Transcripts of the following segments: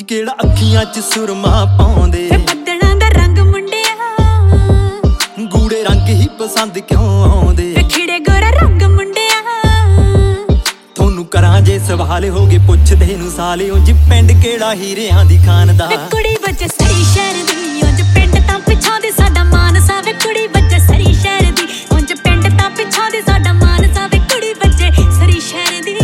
ਕਿਹੜਾ ਅੱਖੀਆਂ 'ਚ ਸੁਰਮਾ ਪਾਉਂਦੇ ਬੱਦਲਾਂ ਦਾ ਰੰਗ ਮੁੰਡਿਆ ਗੂੜੇ ਰੰਗ ਹੀ ਪਸੰਦ ਕਿਉਂ ਆਉਂਦੇ ਖਿੜੇ ਗੋਰਾ ਰੰਗ ਮੁੰਡਿਆ ਤੁਹਾਨੂੰ ਕਰਾਂ ਜੇ ਸਵਾਲ ਹੋਗੇ ਪੁੱਛਦੇ ਨੂੰ ਸਾਲੇ ਉਂਝ ਪਿੰਡ ਕਿਹੜਾ ਹੀਰਿਆਂ ਦੀ ਖਾਨ ਦਾ ਕੁੜੀ ਬੱਚੇ ਸਰੀ ਸ਼ਹਿਰ ਦੀ ਉਂਝ ਪਿੰਡ ਤਾਂ ਪਿੱਛੋਂ ਦੀ ਸਾਡਾ ਮਾਨਸਾ ਵੇ ਕੁੜੀ ਬੱਚੇ ਸਰੀ ਸ਼ਹਿਰ ਦੀ ਉਂਝ ਪਿੰਡ ਤਾਂ ਪਿੱਛੋਂ ਦੀ ਸਾਡਾ ਮਾਨਸਾ ਵੇ ਕੁੜੀ ਬੱਚੇ ਸਰੀ ਸ਼ਹਿਰ ਦੀ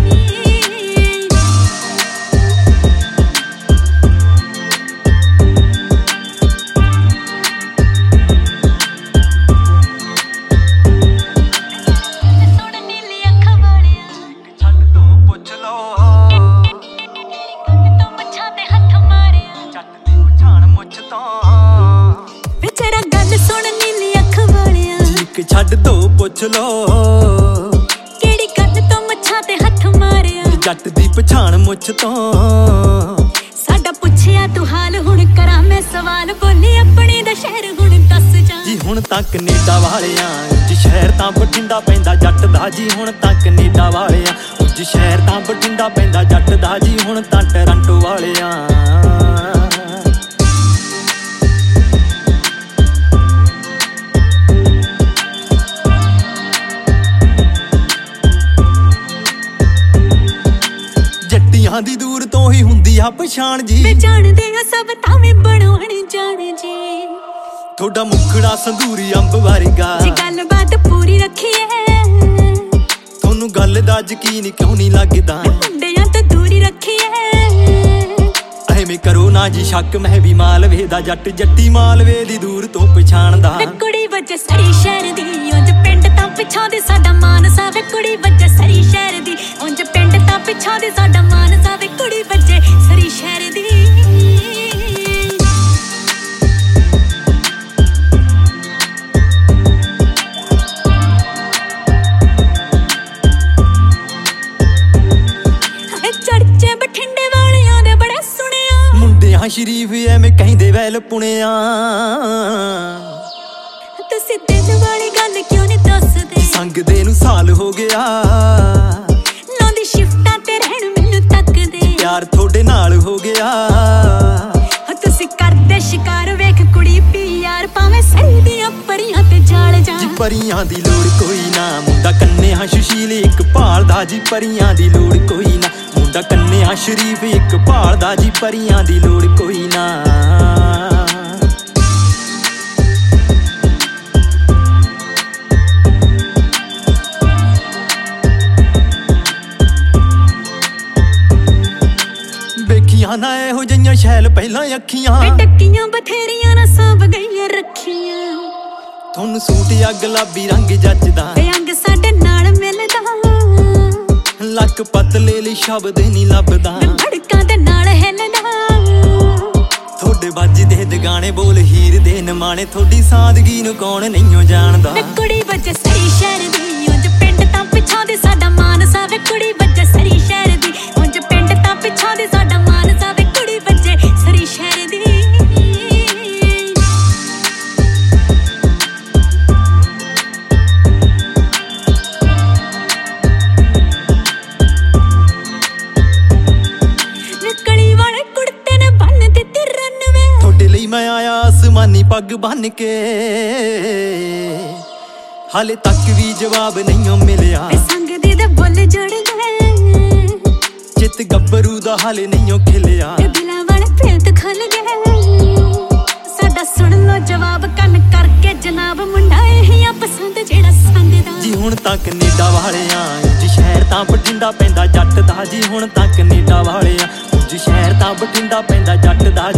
ਛੱਡ ਦੋ ਪੁੱਛ ਲੋ ਕਿਹੜੀ ਗੱਲ ਤੋਂ ਮੱਛਾਂ ਤੇ ਹੱਥ ਮਾਰਿਆ ਜੱਟ ਦੀ ਪਛਾਣ ਮੁੱਛ ਤੋਂ ਸਾਡਾ ਪੁੱਛਿਆ ਤੂੰ ਹਾਲ ਹੁਣ ਕਰਾਂ ਮੈਂ ਸਵਾਲ ਬੋਲੀ ਆਪਣੇ ਦਾ ਸ਼ਹਿਰ ਹੁਣ ਦੱਸ ਜਾ ਜੀ ਹੁਣ ਤਾਂ ਕੈਨੇਡਾ ਵਾਲਿਆਂ ਜੀ ਸ਼ਹਿਰ ਤਾਂ ਬਠਿੰਡਾ ਪੈਂਦਾ ਜੱਟ ਦਾ ਜੀ ਹੁਣ ਤਾਂ ਕੈਨੇਡਾ ਵਾਲਿਆਂ ਜੀ ਸ਼ਹਿਰ ਤਾਂ ਬਠਿੰਡਾ ਪੈਂਦਾ ਜੱਟ ਦਾ ਜੀ ਹੁਣ ਤਾਂ ਟੋਰਾਂਟੋ ਵਾਲਿਆਂ ਦੀ ਦੂਰ ਤੋਂ ਹੀ ਹੁੰਦੀ ਆ ਪਛਾਣ ਜੀ ਵੇ ਜਾਣਦੇ ਆ ਸਭ ਤਾਵੇਂ ਬਣਾਉਣ ਜਾਣ ਜੀ ਤੁਹਾਡਾ ਮੁਖੜਾ ਸੰਧੂਰੀ ਅੰਬ ਵਰਗਾ ਜੀ ਗੱਲਬਾਤ ਪੂਰੀ ਰੱਖੀਏ ਤੁਹਾਨੂੰ ਗੱਲ ਦਾ ਯਕੀਨ ਕਿਉਂ ਨਹੀਂ ਲੱਗਦਾ ਮੁੰਡਿਆਂ ਤੋਂ ਦੂਰੀ ਰੱਖੀਏ ਐਵੇਂ ਕਰੋ ਨਾ ਜੀ ਸ਼ੱਕ ਮੈਂ ਵੀ ਮਾਲਵੇ ਦਾ ਜੱਟ ਜੱਟੀ ਮਾਲਵੇ ਦੀ ਦੂਰ ਤੋਂ ਪਛਾਣਦਾ ਵੇ ਕੁੜੀ ਬੱਚੇ ਸਰੀ ਸ਼ਹਿਰ ਦੀ ਉਂਝ ਪਿੰਡ ਤਾਂ ਪਿੱਛੋਂ ਦੀ ਸਾਡਾ ਮਾਨਸਾ ਵੇ ਕੁੜੀ ਬੱਚੇ ਸਰੀ ਸ਼ਹਿਰ ਦੀ ਉਂਝ ਪਿੰਡ ਤਾਂ ਪਿੱਛੋਂ ਦੀ ਸਾਡਾ ਮਾਨਸਾ ਵੇ ਕੁੜੀ ਬੱਚੇ ਸਰੀ ਸ਼ਹਿਰ ਦੀ ਚੜਚੇ ਬਠਿੰਡੇ ਵਾਲਿਆਂ ਦੇ ਬੜੇ ਸੁਣਿਆ ਮੁੰਡਿਆਂ ਸ਼ਰੀਫ ਐਵੇਂ ਕਹਿੰਦੇ ਵੈਲ ਪੁਣਿਆ ਤੁਸੀਂ ਦਿਲ ਵਾਲੀ ਗੱਲ ਕਿਉਂ ਨਹੀਂ ਦੱਸਦੇ ਸੰਗਦੇ ਨੂੰ ਸਾਲ ਹੋ ਗਿਆ ਲਾਉਂਦੀ ਸ਼ਿਫਟਾਂ ਤੇ ਰਹਿਣ ਮੈਨੂੰ ਤੱਕਦੇ ਪਿਆਰ ਤੁਹਾਡੇ ਨਾਲ ਹੋ ਗਿਆ ਤੁਸੀਂ ਕਰਦੇ ਸ਼ਿਕਾਰ ਵੇਖ ਕੁੜੀ ਪਿਆਰ ਭਾਵੇਂ ਸਹੀ ਦੀਆਂ ਪਰੀਆਂ ਤੇ ਜਾਲ ਜਾ ਜੀ ਪਰੀਆਂ ਦੀ ਲੋੜ ਕੋਈ ਨਾ ਮੁੰਡਾ ਕੰਨਿਆ ਸੁਸ਼ੀਲ ਇੱਕ ਭਾਲਦਾ ਜੀ ਪਰੀਆਂ ਦੀ ਲੋੜ ਕੋਈ ਨਾ ਮੁੰਡਾ ਕੰਨਿਆ ਸ਼ਰੀਫ ਇੱਕ ਭਾਲਦਾ ਜੀ ਪਰੀਆਂ ਦੀ ਲੋੜ ਕੋਈ ਨਾ ਵੇਖੀਆਂ ਨਾ ਇਹੋ ਜਿਹੀਆਂ ਸ਼ੈਲ ਪਹਿਲਾਂ ਅੱਖੀਆਂ ਟੱਕੀਆਂ ਬਥੇਰੀਆਂ ਨਾ ਸਾਂਭ ਗਈਆਂ ਰੱਖੀਆਂ ਤੁਹਾਨੂੰ ਸੂਟ ਆ ਗੁਲਾਬੀ ਰੰਗ ਜੱਚਦਾ ਅੰਗ ਸਾਡੇ ਨਾਲ ਮਿਲਦਾ ਲੱਕ ਪਤਲੇ ਲਈ ਸ਼ਬਦ ਨਹੀਂ ਲੱਭਦਾ ਧੜਕਾਂ ਦੇ ਨਾਲ ਹਿੱਲਦਾ ਤੁਹਾਡੇ ਵੱਜਦੇ ਦਗਾਣੇ ਬੋਲ ਹੀਰ ਦੇ ਨਮਾਣੇ ਤੁਹਾਡੀ ਸਾਦਗੀ ਨੂੰ ਕੌਣ ਨਹੀਂ ਜਾਣਦਾ ਕੁੜੀ ਬੱਚੇ ਸਰੀ ਸ਼ਹਿਰ ਦੀ ਉਂਝ ਪਿੰਡ ਤਾਂ ਪਿੱਛੋਂ ਦੀ ਸਾਡਾ ਮਾਨਸਾ ਵੇ ਕੁੜੀ ਬੱਚੇ ਸਰੀ ਸ਼ਹਿਰ ਦੀ ਉਂਝ ਪਿੰਡ ਤਾਂ ਪਿੱਛੋਂ ਦੀ ਸਾਡਾ ਮਾਨਸਾ ਵੇ ਕੁੜੀ ਬੱਚੇ ਸਰੀ ਸ਼ਹਿਰ ਦੀ ਮੈਂ ਆਇਆ ਆਸਮਾਨੀ ਪੱਗ ਬੰਨ ਕੇ ਹਾਲੇ ਤੱਕ ਵੀ ਜਵਾਬ ਨਹੀਂ ਮਿਲਿਆ ਸੰਗ ਦੇ ਬੁੱਲ ਜੁੜ ਗਏ ਚਿੱਤ ਗੱਭਰੂ ਦਾ ਹਾਲੇ ਨਹੀਂ ਖਿਲਿਆ ਦਿਲਾਂ ਵਾਲੇ ਭੇਤ ਖੁੱਲ ਗਏ ਸਾਡਾ ਸੁਣ ਲੋ ਜਵਾਬ ਕੰਨ ਕਰਕੇ ਜਨਾਬ ਮੁੰਡਾ ਇਹ ਆ ਪਸੰਦ ਜਿਹੜਾ ਸੰਗਦਾ ਜੀ ਹੁਣ ਤਾਂ ਕੈਨੇਡਾ ਵਾਲਿਆਂ ਜੀ ਸ਼ਹਿਰ ਤਾਂ ਬਠਿੰਡਾ ਪੈਂਦਾ ਜੱਟ ਦਾ ਜੀ ਹੁਣ ਤਾਂ ਕੈਨੇਡਾ ਵਾਲਿਆਂ ਜੀ ਸ਼ਹਿਰ ਤਾਂ ਬਠਿੰਡਾ ਪੈਂਦਾ ਜੱਟ ਦਾ